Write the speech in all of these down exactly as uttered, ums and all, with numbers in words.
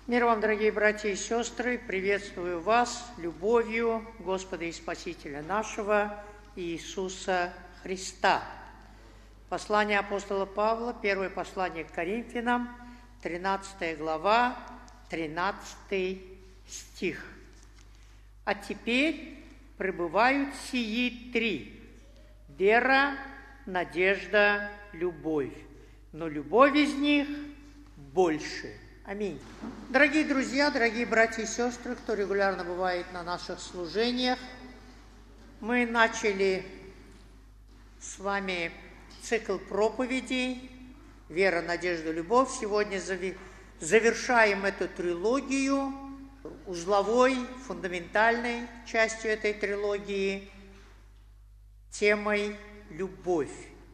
Мир вам, дорогие братья и сестры, приветствую вас любовью Господа и Спасителя нашего Иисуса Христа. Послание апостола Павла, первое послание к Коринфянам, тринадцатая глава, тринадцатый стих. А теперь пребывают сии три: вера, надежда, любовь. Но любовь из них больше. Аминь. Дорогие друзья, дорогие братья и сестры, кто регулярно бывает на наших служениях, мы начали с вами цикл проповедей «Вера, надежда, любовь». Сегодня завершаем эту трилогию узловой, фундаментальной частью этой трилогии темой «Любовь».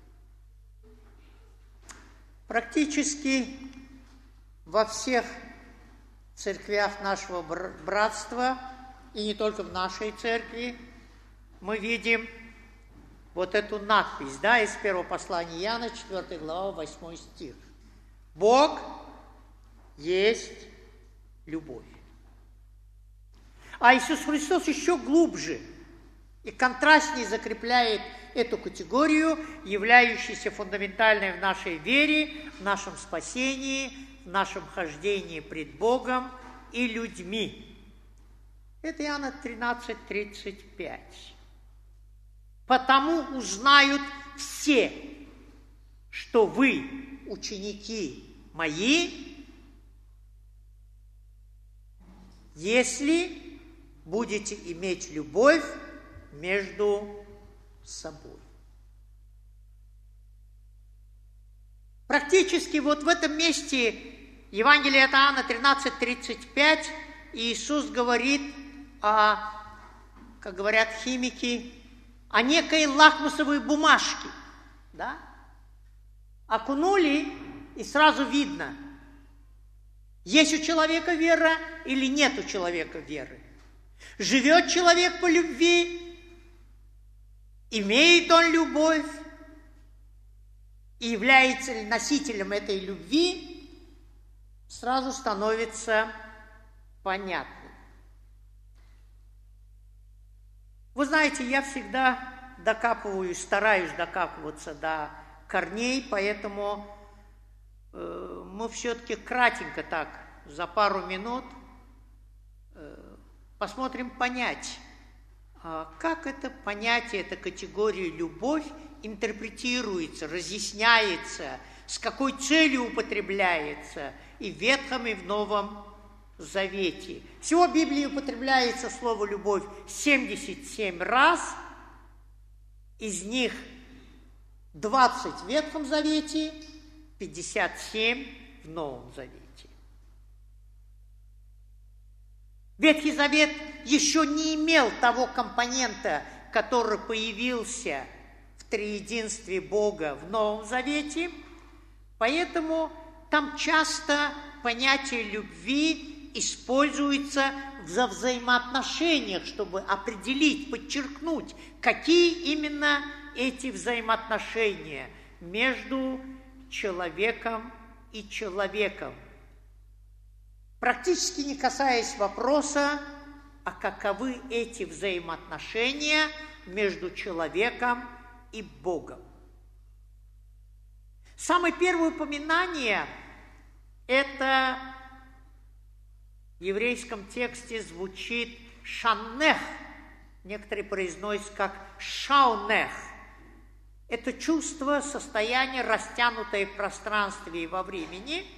Практически во всех церквях нашего братства, и не только в нашей церкви, мы видим вот эту надпись, да, из первого послания Иоанна, четвёртая глава, восьмой стих. Бог есть любовь. А Иисус Христос еще глубже и контрастнее закрепляет эту категорию, являющуюся фундаментальной в нашей вере, в нашем спасении, в нашем хождении пред Богом и людьми. Это Иоанна тринадцать, тридцать пять. «Потому узнают все, что вы ученики мои, если будете иметь любовь между собой». Практически вот в этом месте Евангелие от Иоанна тринадцать, тридцать пять Иисус говорит о, как говорят химики, о некой лакмусовой бумажке, да? Окунули, и сразу видно, есть у человека вера или нет у человека веры. Живет человек по любви, имеет он любовь, и является ли носителем этой любви, сразу становится понятно. Вы знаете, я всегда докапываюсь, стараюсь докапываться до корней, поэтому э, мы все-таки кратенько так, за пару минут э, посмотрим понять, э, как это понятие, эта категория любовь интерпретируется, разъясняется, с какой целью употребляется и в Ветхом, и в Новом Завете. Всего в Библии употребляется слово «любовь» семьдесят семь раз, из них двадцать в Ветхом Завете, пятьдесят семь в Новом Завете. Ветхий Завет еще не имел того компонента, который появился в триединстве Бога в Новом Завете, поэтому там часто понятие любви используется в взаимоотношениях, чтобы определить, подчеркнуть, какие именно эти взаимоотношения между человеком и человеком. Практически не касаясь вопроса, а каковы эти взаимоотношения между человеком и Богом. Самое первое упоминание это в еврейском тексте звучит «шаннех». Некоторые произносят как «шаунех». Это чувство, состояние, растянутое в пространстве и во времени.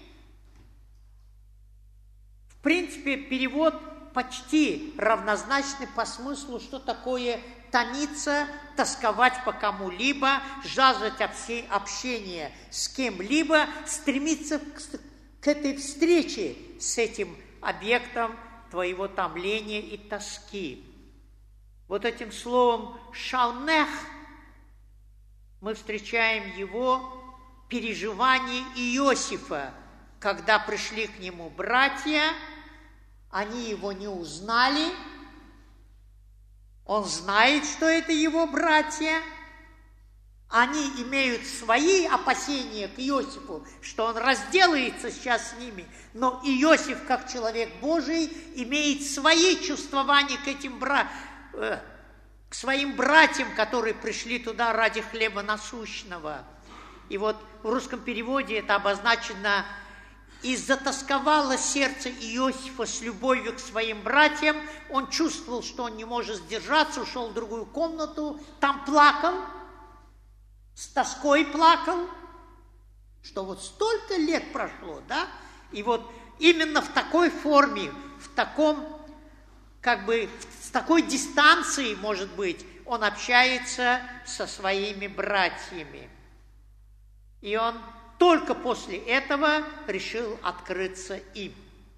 В принципе, перевод почти равнозначный по смыслу, что такое томиться, тосковать по кому-либо, жаждать общения с кем-либо, стремиться к этой встрече с этим объектом твоего томления и тоски. Вот этим словом «шаунех» мы встречаем его переживание Иосифа, когда пришли к нему братья, они его не узнали, он знает, что это его братья, Они имеют свои опасения к Иосифу, что он разделается сейчас с ними, но Иосиф, как человек Божий, имеет свои чувствования к этим бра... к своим братьям, которые пришли туда ради хлеба насущного. И вот в русском переводе это обозначено: «И затосковало сердце Иосифа с любовью к своим братьям». Он чувствовал, что он не может сдержаться, ушел в другую комнату, там плакал, с тоской плакал, что вот столько лет прошло, да? И вот именно в такой форме, в таком, как бы, с такой дистанцией, может быть, он общается со своими братьями. И он только после этого решил открыться им.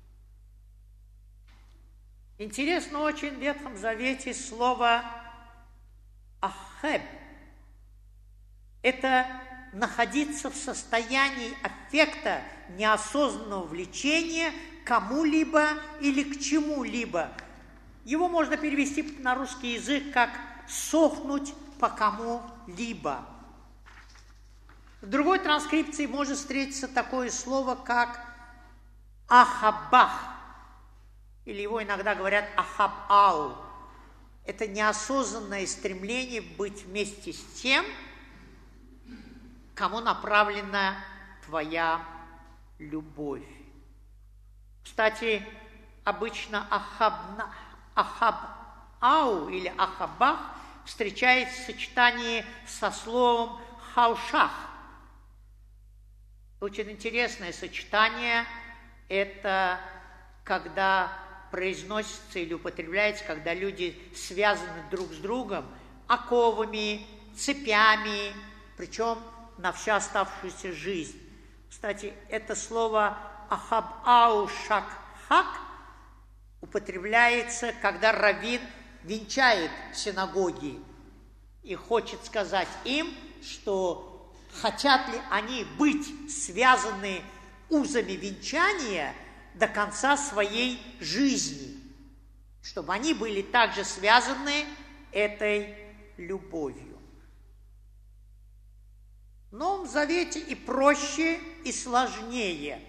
Интересно очень в Ветхом Завете слово «ахеб». Это находиться в состоянии аффекта, неосознанного влечения к кому-либо или к чему-либо. Его можно перевести на русский язык как «сохнуть по кому-либо». В другой транскрипции может встретиться такое слово, как «ахабах», или его иногда говорят «ахабау». Это неосознанное стремление быть вместе с тем, кому направлена твоя любовь. Кстати, обычно ахабна, ахабау или ахабах встречается в сочетании со словом хаушах. Очень интересное сочетание. Это когда произносится или употребляется, когда люди связаны друг с другом оковами, цепями, причем на всю оставшуюся жизнь. Кстати, это слово ахаб-ау-шак-хак употребляется, когда раввин венчает в синагоге и хочет сказать им, что хотят ли они быть связаны узами венчания до конца своей жизни, чтобы они были также связаны этой любовью. В Новом Завете и проще, и сложнее.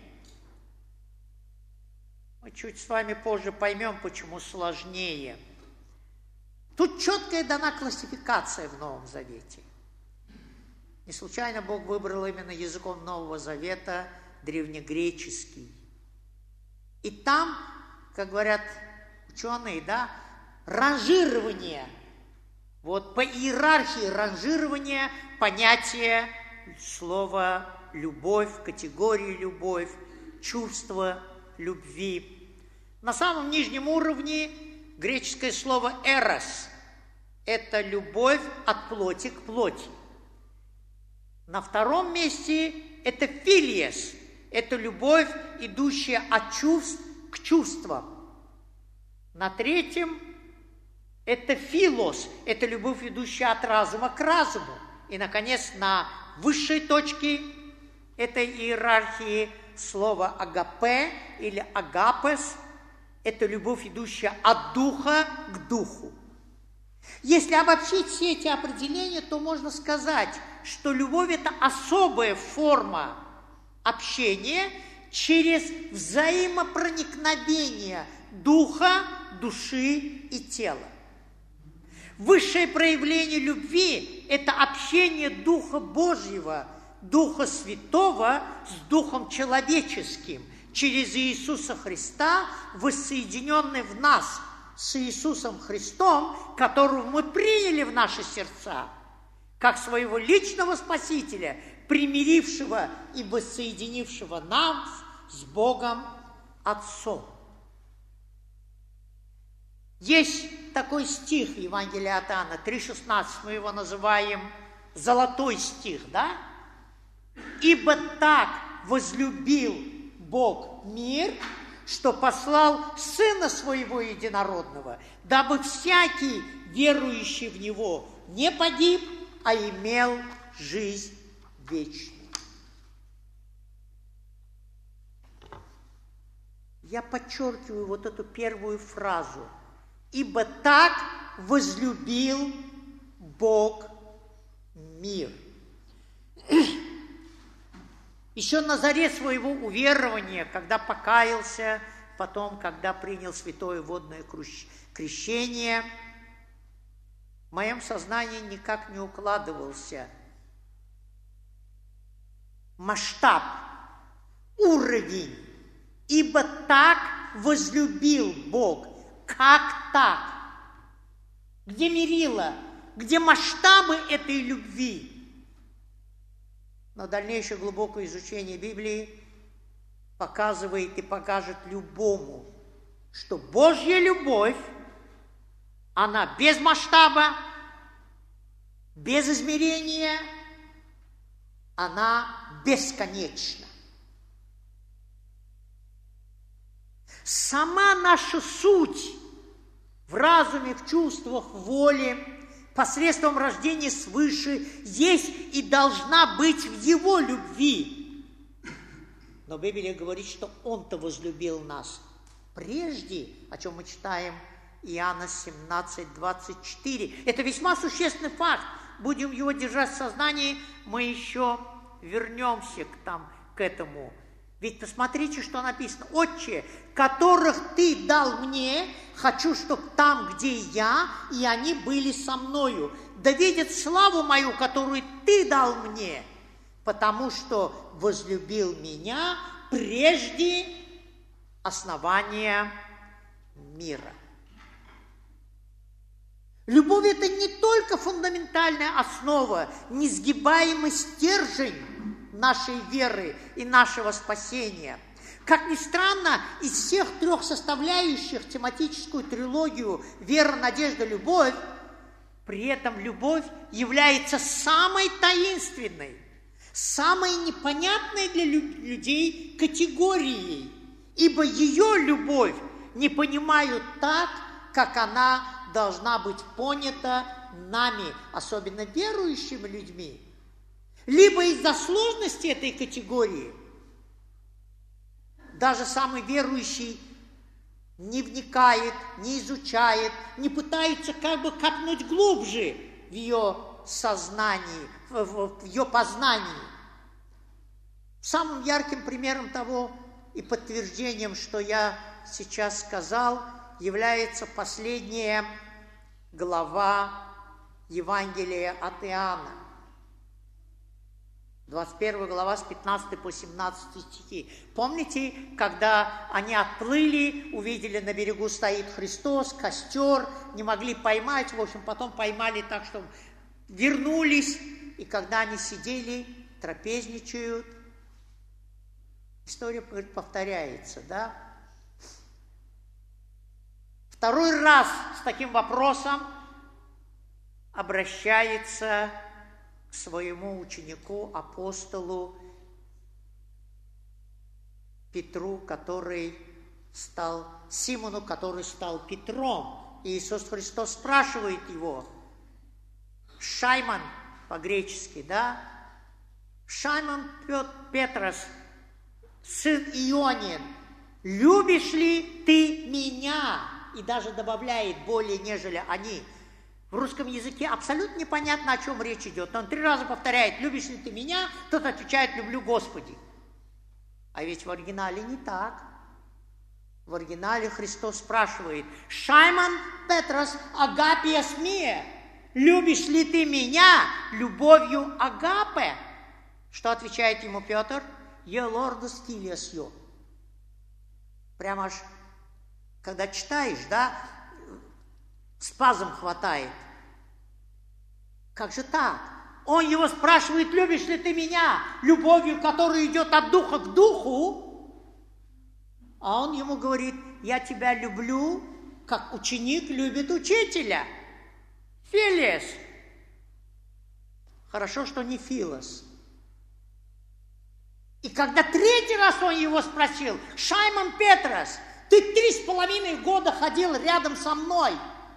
Мы чуть с вами позже поймем, почему сложнее. Тут четкая дана классификация в Новом Завете. Не случайно Бог выбрал именно языком Нового Завета древнегреческий. И там, как говорят ученые, да, ранжирование, вот по иерархии ранжирования понятия слова «любовь», категории «любовь», чувство любви. На самом нижнем уровне греческое слово «эрос» – это любовь от плоти к плоти. На втором месте это «филиес» – это любовь, идущая от чувств к чувствам. На третьем это «филос» – это любовь, идущая от разума к разуму. И, наконец, на высшей точке этой иерархии слово «агапе» или «агапес» – это любовь, идущая от духа к духу. Если обобщить все эти определения, то можно сказать, что любовь – это особая форма общения через взаимопроникновение духа, души и тела. Высшее проявление любви – это общение Духа Божьего, Духа Святого с Духом человеческим, через Иисуса Христа, воссоединенный в нас с Иисусом Христом, которого мы приняли в наши сердца, как своего личного Спасителя, примирившего и воссоединившего нас с Богом Отцом. Есть такой стих в Евангелии от Иоанна, три шестнадцать, мы его называем золотой стих, да? «Ибо так возлюбил Бог мир, что послал Сына Своего Единородного, дабы всякий, верующий в Него, не погиб, а имел жизнь вечную». Я подчеркиваю вот эту первую фразу. «Ибо так возлюбил Бог мир». Еще на заре своего уверования, когда покаялся, потом, когда принял святое водное крещение, в моем сознании никак не укладывался масштаб, уровень, ибо так возлюбил Бог. Как так? Где мерило? Где масштабы этой любви? Но дальнейшее глубокое изучение Библии показывает и покажет любому, что Божья любовь, она без масштаба, без измерения, она бесконечна. Сама наша суть в разуме, в чувствах, в воле, посредством рождения свыше, есть и должна быть в Его любви. Но Библия говорит, что Он-то возлюбил нас прежде, о чем мы читаем Иоанна семнадцать, двадцать четыре. Это весьма существенный факт. Будем его держать в сознании, мы еще вернемся к, там, к этому. Ведь посмотрите, что написано. «Отче, которых Ты дал мне, хочу, чтобы там, где я, и они были со мною. Да видят славу мою, которую Ты дал мне, потому что возлюбил меня прежде основания мира». Любовь – это не только фундаментальная основа, несгибаемый стержень нашей веры и нашего спасения. Как ни странно, из всех трех составляющих тематическую трилогию «Вера, надежда, любовь», при этом любовь является самой таинственной, самой непонятной для людей категорией, ибо ее любовь не понимают так, как она должна быть понята нами, особенно верующими людьми. Либо из-за сложности этой категории даже самый верующий не вникает, не изучает, не пытается как бы копнуть глубже в ее сознании, в, в, в ее познании. Самым ярким примером того и подтверждением, что я сейчас сказал, является последняя глава Евангелия от Иоанна. двадцать первая глава с пятнадцатой по семнадцатый стихи. Помните, когда они отплыли, увидели, на берегу стоит Христос, костер, не могли поймать, в общем, потом поймали так, что вернулись, и когда они сидели, трапезничают, история повторяется, да? Второй раз с таким вопросом обращается к своему ученику, апостолу Петру, который стал, Симону, который стал Петром. И Иисус Христос спрашивает его, Шаймон по-гречески, да? Шаймон Петрос, сын Ионин, любишь ли ты меня? И даже добавляет более, нежели они. В русском языке абсолютно непонятно, о чем речь идет. Он три раза повторяет, любишь ли ты меня? Тот отвечает, люблю Господи. А ведь в оригинале не так. В оригинале Христос спрашивает, Шаймон Петрос агапиас мие, любишь ли ты меня любовью агапе? Что отвечает ему Петр? Е лордус филиас йо. Прямо аж, когда читаешь, да, спазм хватает. Как же так? Он его спрашивает, любишь ли ты меня любовью, которая идет от духа к духу? А он ему говорит, я тебя люблю, как ученик любит учителя. Филес. Хорошо, что не филос. И когда третий раз он его спросил, Шаймон Петрос, ты три с половиной года ходил рядом со мной,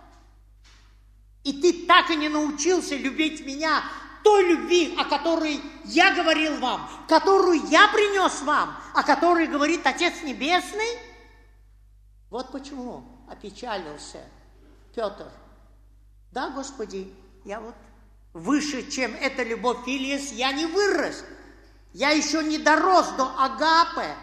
и ты так и не научился любить меня той любви, о которой я говорил вам, которую я принес вам, о которой говорит Отец Небесный. Вот почему опечалился Петр. Да, Господи, я вот выше, чем эта любовь, Филиес, я не вырос. Я еще не дорос до агапе.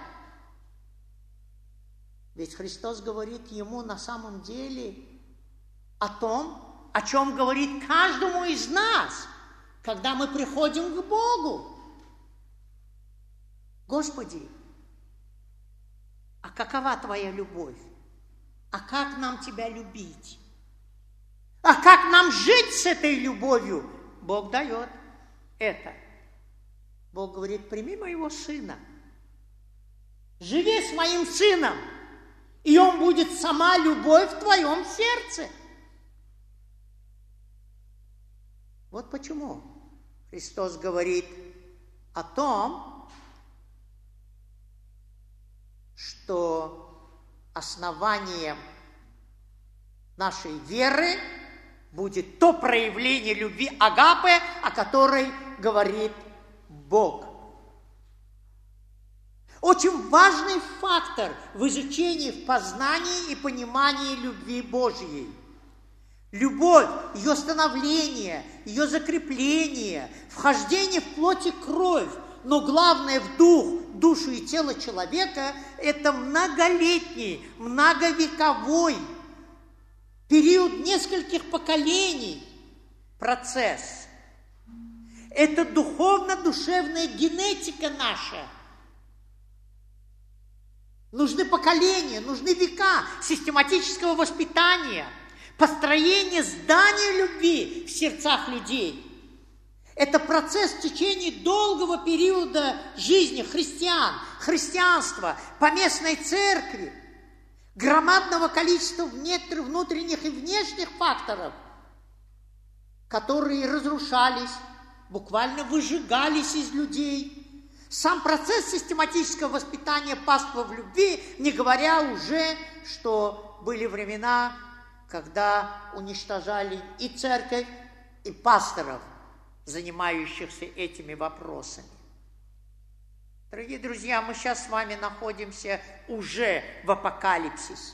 Ведь Христос говорит ему на самом деле о том, о чем говорит каждому из нас, когда мы приходим к Богу. Господи, а какова Твоя любовь? А как нам Тебя любить? А как нам жить с этой любовью? Бог дает это. Бог говорит, прими моего сына. Живи с моим сыном, и он будет сама любовь в твоем сердце. Вот почему Христос говорит о том, что основанием нашей веры будет то проявление любви агапе, о которой говорит Бог. Очень важный фактор в изучении, в познании и понимании любви Божьей. Любовь, ее становление, ее закрепление, вхождение в плоть и кровь, но главное в дух, душу и тело человека – это многолетний, многовековой период нескольких поколений процесс. Это духовно-душевная генетика наша. Нужны поколения, нужны века систематического воспитания, построения здания любви в сердцах людей. Это процесс в течение долгого периода жизни христиан, христианства, поместной церкви, громадного количества внутренних и внешних факторов, которые разрушались, буквально выжигались из людей. Сам процесс систематического воспитания паства в любви, не говоря уже, что были времена, когда уничтожали и церковь, и пасторов, занимающихся этими вопросами. Дорогие друзья, мы сейчас с вами находимся уже в апокалипсисе.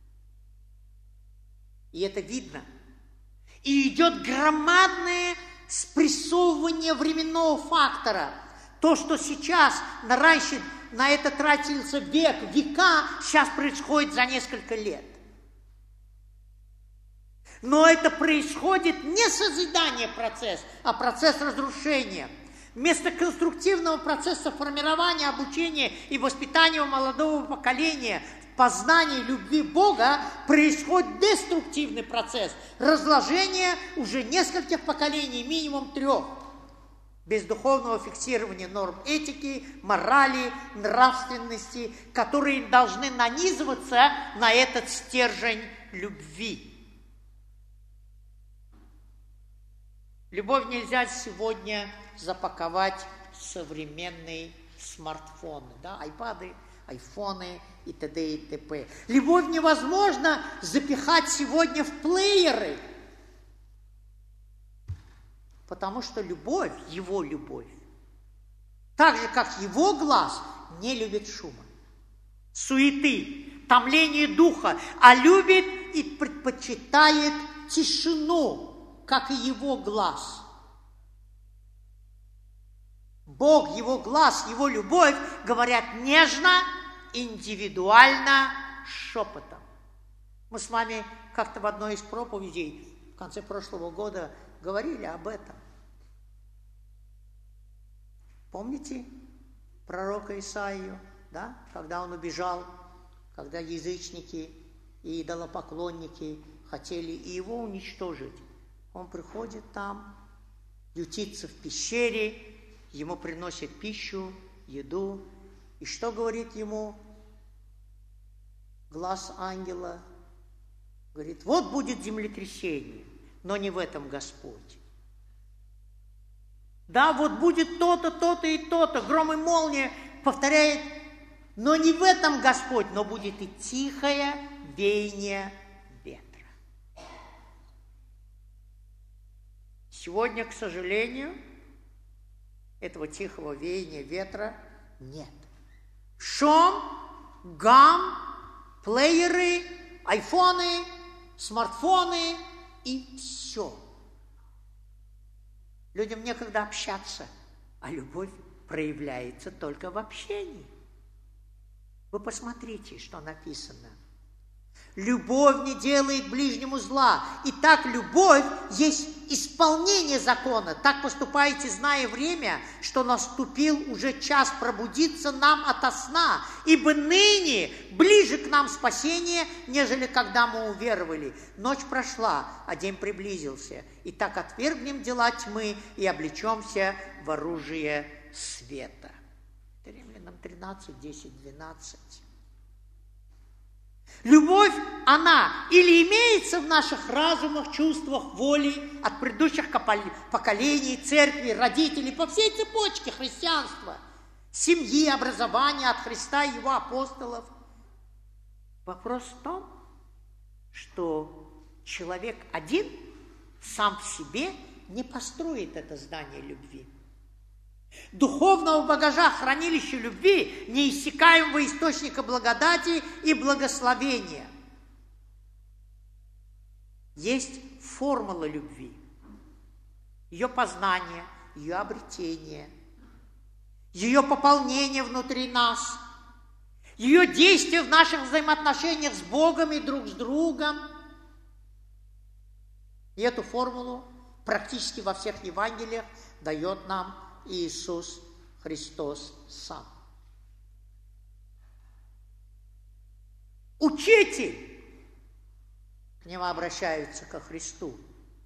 И это видно. И идет громадное спрессовывание временного фактора. То, что сейчас на раньше на это тратился век, века, сейчас происходит за несколько лет. Но это происходит не созидание процесс, а процесс разрушения. Вместо конструктивного процесса формирования, обучения и воспитания молодого поколения в познании любви Бога происходит деструктивный процесс разложения уже нескольких поколений, минимум трех. Без духовного фиксирования норм этики, морали, нравственности, которые должны нанизываться на этот стержень любви. Любовь нельзя сегодня запаковать в современные смартфоны, да, айпады, айфоны и т.д. и т.п. Любовь невозможно запихать сегодня в плееры, потому что любовь, его любовь, так же, как его глаз, не любит шума, суеты, томление духа, а любит и предпочитает тишину, как и его глаз. Бог, его глаз, его любовь говорят нежно, индивидуально, шепотом. Мы с вами как-то в одной из проповедей в конце прошлого года говорили об этом. Помните пророка Исаию, да? Когда он убежал, когда язычники и идолопоклонники хотели и его уничтожить. Он приходит там, ютится в пещере, ему приносят пищу, еду. И что говорит ему глаз ангела? Говорит, вот будет землетрясение, но не в этом Господь. Да, вот будет то-то, то-то и то-то, гром и молния, повторяет, но не в этом Господь, но будет и тихое веяние ветра. Сегодня, к сожалению, этого тихого веяния ветра нет. Шум, гам, плееры, айфоны, смартфоны и все. Людям некогда общаться, а любовь проявляется только в общении. Вы посмотрите, что написано. Любовь не делает ближнему зла. Итак, любовь есть исполнение закона. Так поступаете, зная время, что наступил уже час пробудиться нам ото сна. Ибо ныне ближе к нам спасение, нежели когда мы уверовали. Ночь прошла, а день приблизился. Итак, отвергнем дела тьмы и облечемся в оружие света. Римлянам тринадцать, десять, двенадцать. Любовь, она или имеется в наших разумах, чувствах, воле от предыдущих поколений, церкви, родителей, по всей цепочке христианства, семьи, образования от Христа и его апостолов. Вопрос в том, что человек один сам в себе не построит это здание любви. Духовного багажа, хранилища любви, неиссякаемого источника благодати и благословения. Есть формула любви, ее познание, ее обретение, ее пополнение внутри нас, ее действие в наших взаимоотношениях с Богом и друг с другом. И эту формулу практически во всех Евангелиях дает нам Иисус Христос сам. Учитель, к нему обращаются ко Христу.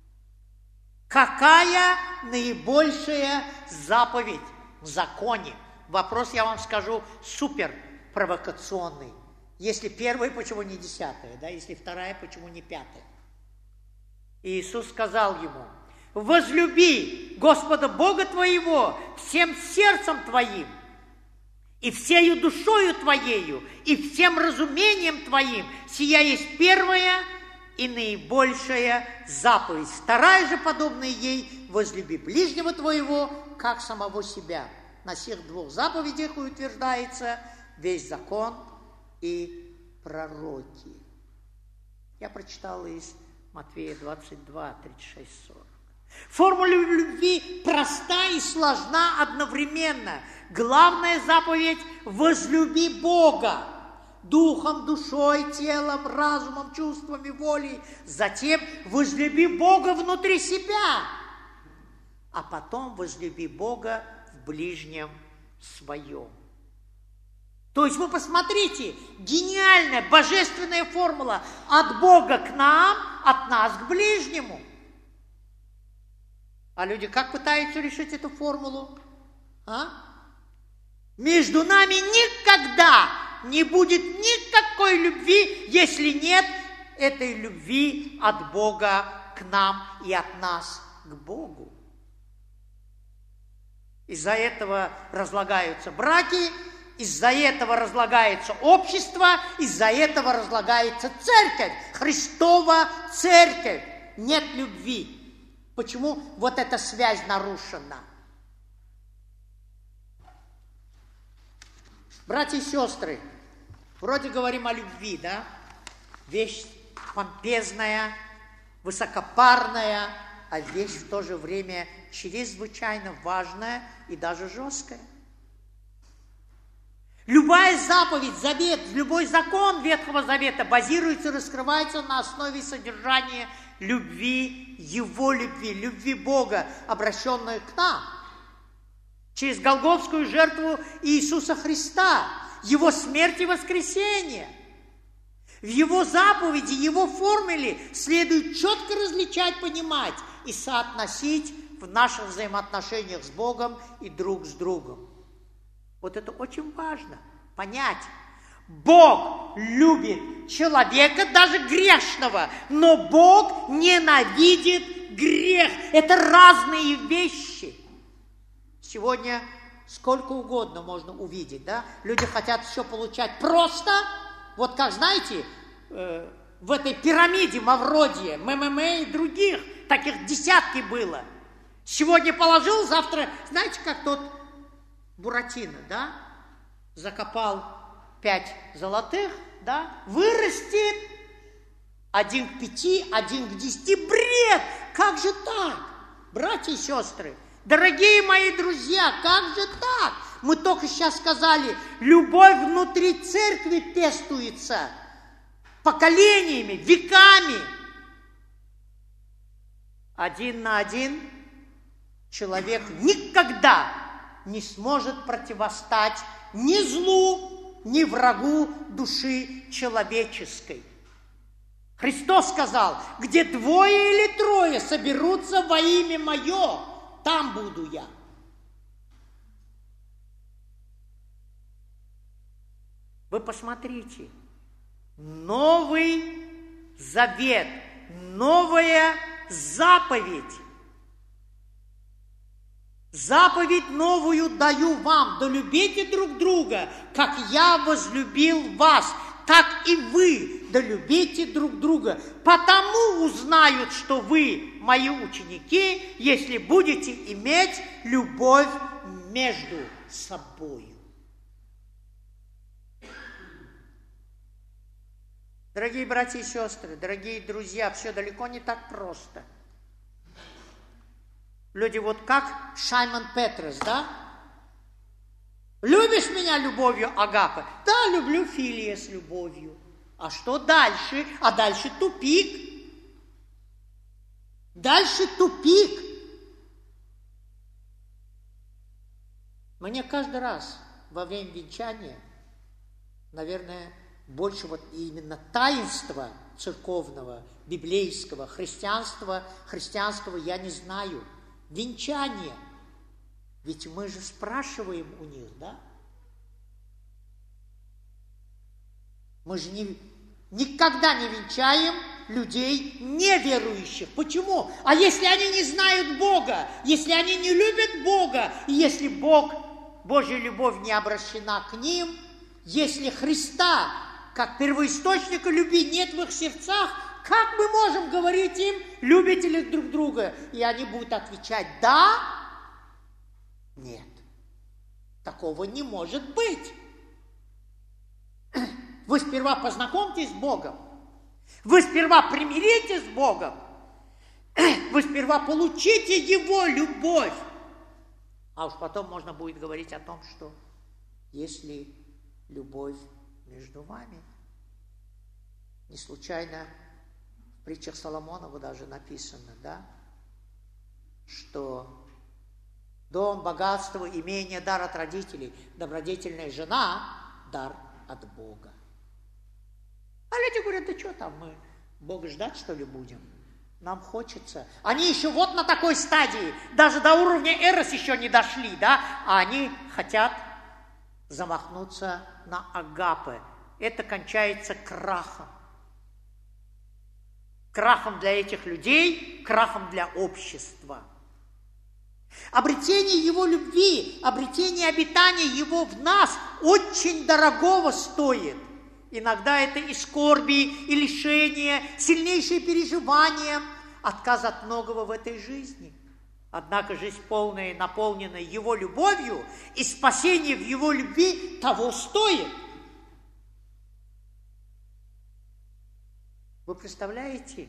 Какая наибольшая заповедь в законе? Вопрос, я вам скажу, супер провокационный. Если первая, почему не десятая? Да? Если вторая, почему не пятая? И Иисус сказал ему: возлюби Господа Бога твоего всем сердцем твоим, и всею душою твоею, и всем разумением твоим. Сия есть первая и наибольшая заповедь. Вторая же, подобная ей: возлюби ближнего твоего, как самого себя. На сих двух заповедях утверждается весь закон и пророки. Я прочитал из Матфея двадцать два, тридцать шесть, сорок. Формула любви проста и сложна одновременно. Главная заповедь – возлюби Бога духом, душой, телом, разумом, чувствами, волей. Затем возлюби Бога внутри себя, а потом возлюби Бога в ближнем своем. То есть вы посмотрите, гениальная, божественная формула: от Бога к нам, от нас к ближнему. А люди как пытаются решить эту формулу? А? Между нами никогда не будет никакой любви, если нет этой любви от Бога к нам и от нас к Богу. Из-за этого разлагаются браки, из-за этого разлагается общество, из-за этого разлагается церковь, Христова церковь. Нет любви. Почему вот эта связь нарушена? Братья и сестры, вроде говорим о любви, да? Вещь помпезная, высокопарная, а вещь в то же время чрезвычайно важная и даже жесткая. Любая заповедь, завет, любой закон Ветхого Завета базируется и раскрывается на основе содержания любви, Его любви, любви Бога, обращенной к нам. Через Голгофскую жертву Иисуса Христа, Его смерть и воскресение. В Его заповеди, Его формуле следует четко различать, понимать и соотносить в наших взаимоотношениях с Богом и друг с другом. Вот это очень важно понять. Бог любит человека, даже грешного, но Бог ненавидит грех. Это разные вещи. Сегодня сколько угодно можно увидеть, да? Люди хотят все получать просто. Вот как, знаете, э, в этой пирамиде Мавродия, МММ и других, таких десятки было. Сегодня положил, завтра, знаете, как тот Буратино, да? Закопал пять золотых, да? Вырастет один к пяти, один к десяти. Бред! Как же так? Братья и сестры, Дорогие мои друзья, как же так? Мы только сейчас сказали, любовь внутри церкви пестуется поколениями, веками. Один на один человек никогда не сможет противостать ни злу, ни врагу души человеческой. Христос сказал, где двое или трое соберутся во имя Мое, там буду Я. Вы посмотрите, Новый Завет, новая заповедь. Заповедь новую даю вам, да любите друг друга, как Я возлюбил вас, так и вы да любите друг друга. Потому узнают, что вы мои ученики, если будете иметь любовь между собою. Дорогие братья и сестры, дорогие друзья, все далеко не так просто. Люди вот как Шаймон Петрес, да? Любишь меня любовью Агапы? Да, люблю, Филия, с любовью. А что дальше? А дальше тупик. Дальше тупик. Мне каждый раз во время венчания, наверное, больше вот именно таинства церковного, библейского, христианства, христианского я не знаю. Венчание. Ведь мы же спрашиваем у них, да? Мы же не, никогда не венчаем людей неверующих. Почему? А если они не знают Бога, если они не любят Бога, и если Бог, Божья любовь не обращена к ним, если Христа, как первоисточника любви, нет в их сердцах, как мы можем говорить им, любите ли друг друга? И они будут отвечать «да», «нет». Такого не может быть. Вы сперва познакомьтесь с Богом. Вы сперва примиритесь с Богом. Вы сперва получите Его любовь. А уж потом можно будет говорить о том, что если любовь между вами. Не случайно в притчах Соломонова даже написано, да, что дом, богатство, имение, дар от родителей, добродетельная жена, дар от Бога. А люди говорят, да что там, мы Бога ждать, что ли, будем? Нам хочется. Они еще вот на такой стадии, даже до уровня Эрос еще не дошли, да, а они хотят замахнуться на агапе. Это кончается крахом. Крахом для этих людей, крахом для общества. Обретение Его любви, обретение обитания Его в нас очень дорогого стоит. Иногда это и скорби, и лишения, сильнейшие переживания, отказ от многого в этой жизни. Однако жизнь полная, наполненная Его любовью, и спасение в Его любви того стоит. Вы представляете?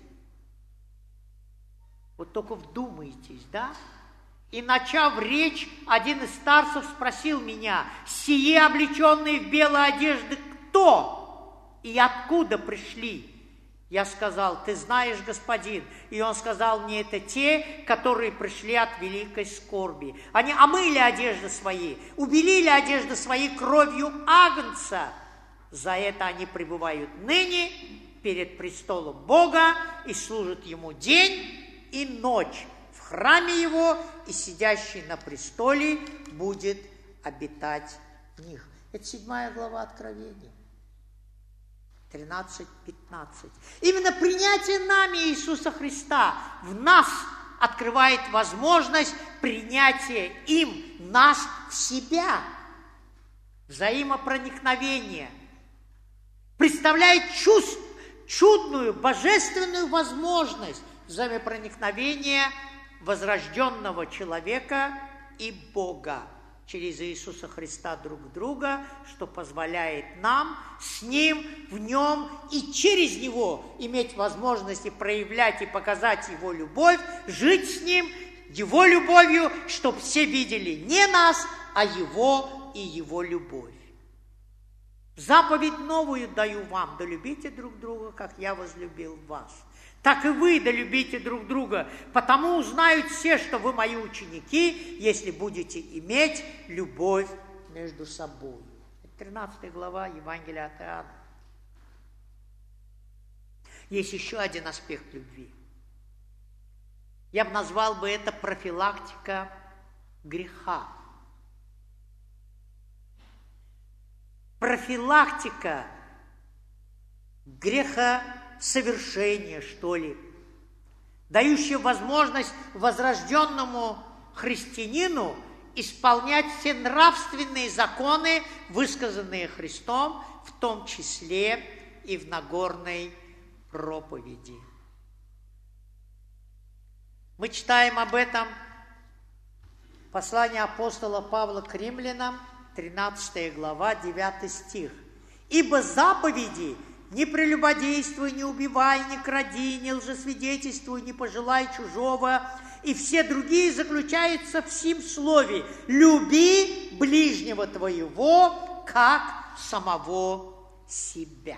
Вот только вдумайтесь, да? И, начав речь, один из старцев спросил меня: «Сие облеченные в белые одежды кто и откуда пришли?» Я сказал: «Ты знаешь, господин». И он сказал мне: «Это те, которые пришли от великой скорби. Они омыли одежды свои, убелили одежды свои кровью агнца. За это они пребывают ныне перед престолом Бога и служат Ему день и ночь в храме Его, и сидящий на престоле будет обитать в них». Это седьмая глава Откровения. тринадцать пятнадцать. Именно принятие нами Иисуса Христа в нас открывает возможность принятия им нас в себя. Взаимопроникновение. Представляет чувств, чудную, божественную возможность взаимопроникновения возрожденного человека и Бога через Иисуса Христа друг в друга, что позволяет нам с Ним, в Нем и через Него иметь возможность и проявлять и показать Его любовь, жить с Ним, Его любовью, чтобы все видели не нас, а Его и Его любовь. Заповедь новую даю вам, да любите друг друга, как я возлюбил вас. Так и вы да любите друг друга, потому узнают все, что вы мои ученики, если будете иметь любовь между собой. тринадцатая глава Евангелия от Иоанна. Есть еще один аспект любви. Я бы назвал бы это профилактика греха. Профилактика грехосовершения, что ли, дающая возможность возрожденному христианину исполнять все нравственные законы, высказанные Христом, в том числе и в Нагорной проповеди. Мы читаем об этом послание апостола Павла к римлянам, тринадцатая глава, девятый стих. «Ибо заповеди: не прелюбодействуй, не убивай, не кради, не лжесвидетельствуй, не пожелай чужого, и все другие заключаются в сим слове: люби ближнего твоего, как самого себя».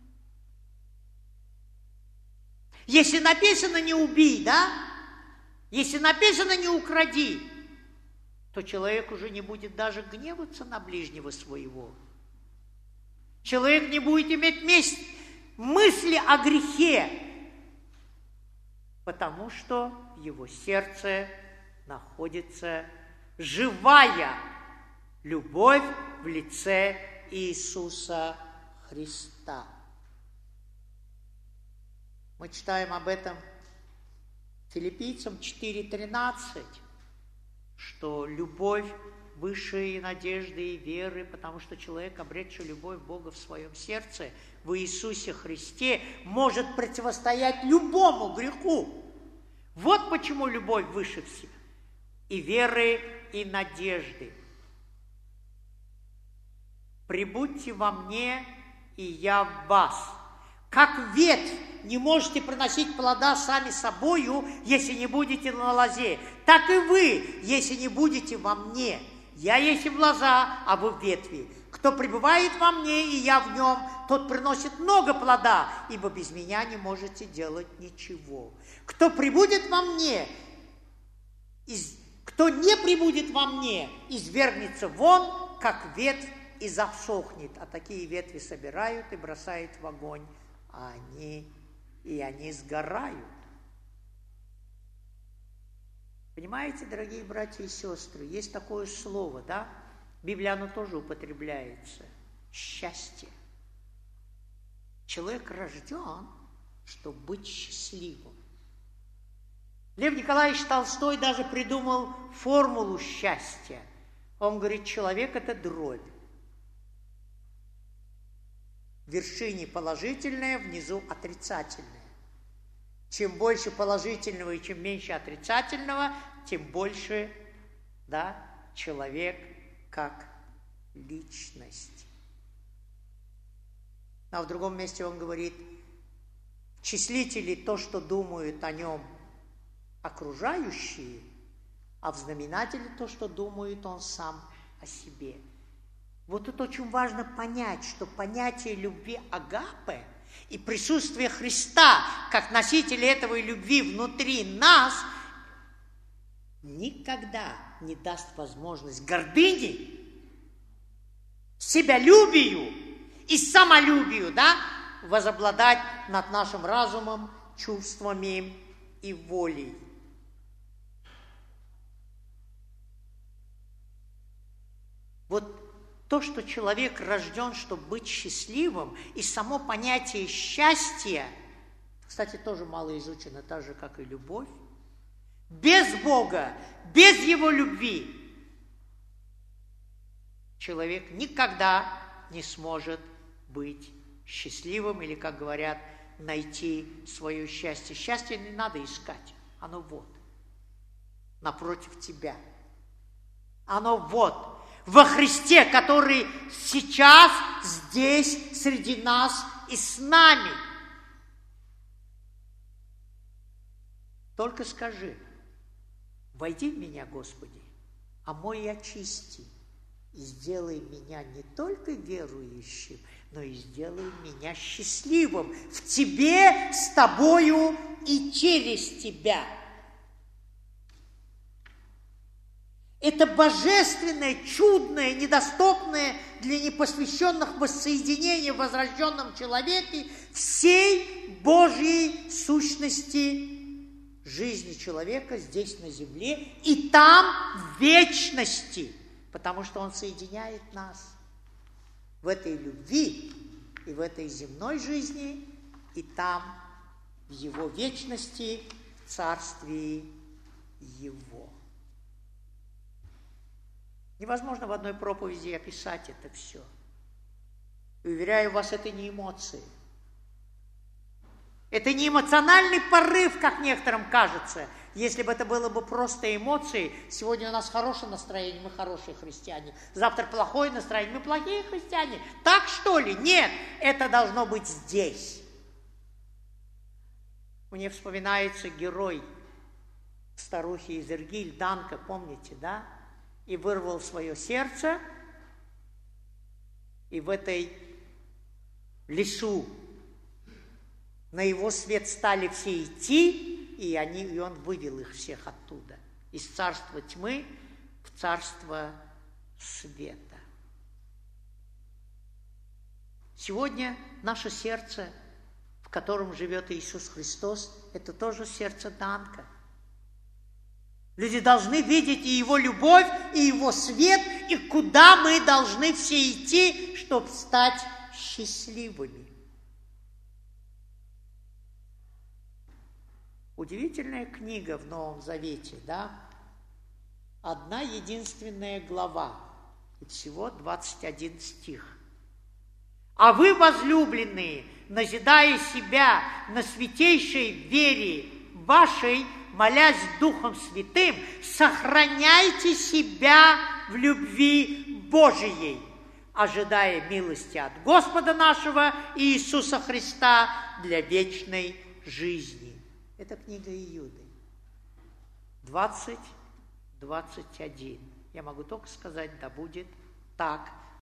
Если написано «не убий», да? Если написано «не укради», то человек уже не будет даже гневаться на ближнего своего. Человек не будет иметь месть, мысли о грехе, потому что в его сердце находится живая любовь в лице Иисуса Христа. Мы читаем об этом Филиппийцам четыре тринадцать, что любовь выше надежды и веры, потому что человек, обретший любовь Бога в своем сердце, в Иисусе Христе, может противостоять любому греху. Вот почему любовь выше всех. И веры, и надежды. «Прибудьте во мне, и я в вас». Как ветвь не можете приносить плода сами собою, если не будете на лозе, так и вы, если не будете во мне. Я есть и лоза, а вы ветви. Кто пребывает во мне, и я в нем, тот приносит много плода, ибо без меня не можете делать ничего. Кто пребудет во мне, из... кто не пребудет во мне, извергнется вон, как ветвь, и засохнет. А такие ветви собирают и бросают в огонь, а они, и они сгорают. Понимаете, дорогие братья и сестры, есть такое слово, да? В Библии оно тоже употребляется. Счастье. Человек рожден, чтобы быть счастливым. Лев Николаевич Толстой даже придумал формулу счастья. Он говорит, человек – это дробь. В вершине положительное, внизу отрицательное. Чем больше положительного и чем меньше отрицательного, тем больше, да, человек как личность. А в другом месте он говорит, в числителе то, что думают о нем окружающие, а в знаменателе то, что думает он сам о себе. Вот тут очень важно понять, что понятие любви агапе и присутствие Христа как носителя этой любви внутри нас никогда не даст возможность гордыне, себялюбию и самолюбию, да, возобладать над нашим разумом, чувствами и волей. Вот то, что человек рожден, чтобы быть счастливым, и само понятие счастья, кстати, тоже мало изучено, так же, как и любовь, без Бога, без Его любви, человек никогда не сможет быть счастливым, или, как говорят, найти свое счастье. Счастье не надо искать, оно вот, напротив тебя. Оно вот, во Христе, который сейчас здесь, среди нас и с нами. Только скажи, войди в меня, Господи, омой и очисти, и сделай меня не только верующим, но и сделай меня счастливым в Тебе, с Тобою и через Тебя. Это божественное, чудное, недоступное для непосвященных воссоединение в возрожденном человеке всей Божьей сущности жизни человека здесь на земле и там в вечности, потому что Он соединяет нас в этой любви и в этой земной жизни, и там в Его вечности, в царстве Его. Невозможно в одной проповеди описать это все. И уверяю вас, это не эмоции. Это не эмоциональный порыв, как некоторым кажется. Если бы это было бы просто эмоции, сегодня у нас хорошее настроение, мы хорошие христиане. Завтра плохое настроение, мы плохие христиане. Так что ли? Нет, это должно быть здесь. Мне вспоминается герой старухи из Иргиль, Данка, помните, да? И вырвал свое сердце, и в этой лесу на его свет стали все идти, и, они, и он вывел их всех оттуда, из царства тьмы в царство света. Сегодня наше сердце, в котором живет Иисус Христос, это тоже сердце Данка. Люди должны видеть и Его любовь, и Его свет, и куда мы должны все идти, чтобы стать счастливыми. Удивительная книга в Новом Завете, да? Одна единственная глава, и всего двадцать один стих. «А вы, возлюбленные, назидая себя на святейшей вере вашей, молясь Духом Святым, сохраняйте себя в любви Божией, ожидая милости от Господа нашего Иисуса Христа для вечной жизни». Это книга Иуды. двадцать двадцать один. Я могу только сказать, да будет так.